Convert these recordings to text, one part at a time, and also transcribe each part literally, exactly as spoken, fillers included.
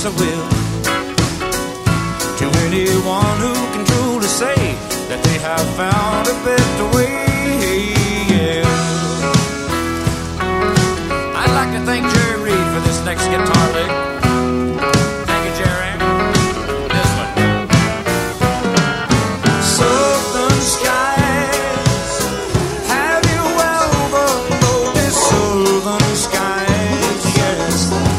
yes I will. To anyone who can truly say that they have found a better way, yeah. I'd like to thank Jerry Reed for this next guitar lick. Thank you, Jerry. This one. Southern skies, have you ever noticed southern skies? Yes.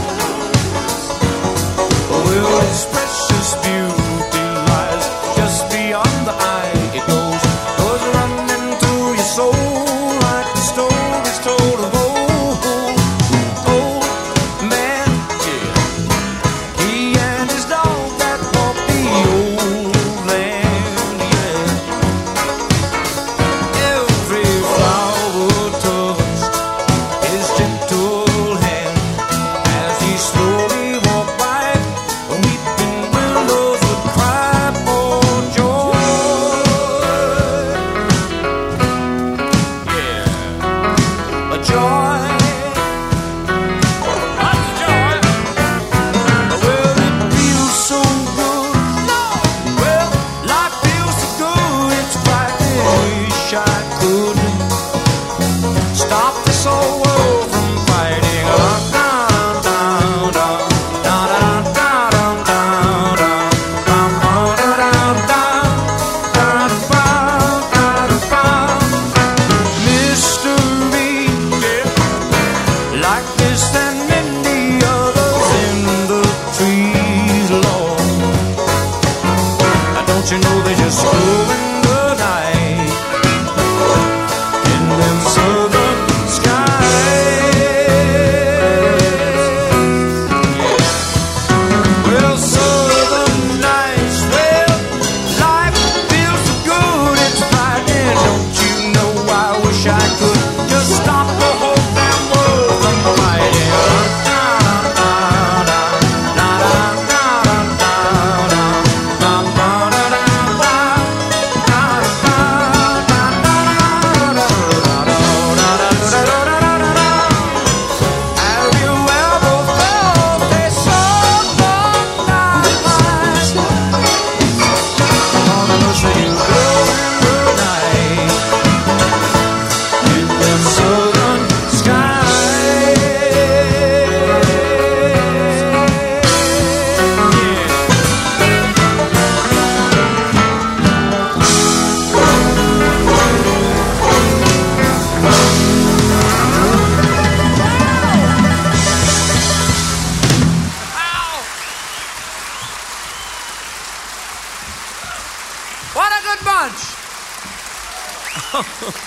Well, it's precious beauty lies just beyond the eye. It goes, goes running through your soul like the stories told of old, old man Jim. He and his dog that walked the old land, yeah. Every flower touched his gentle hand as he slowly walked by. Weeping willows would cry for joy. Yeah, a joy, lots of joy. Well, it feels so good. Well, life feels so good. It's frightening. Wish I could stop this whole world from fighting. Down, down, down, down, down, down, down, down, down, down, down, down, down, down. Mystery, yeah, like this and many others in the trees, Lord. Now don't you know they just glow in the night in them southern skies? Well, southern nights, well, life feels so good, it's frightening. Don't you know I wish I could just stop the whole damn world from fighting. Have you ever felt a southern night? On the sea, you glow in the night in them southern skies. What a good bunch!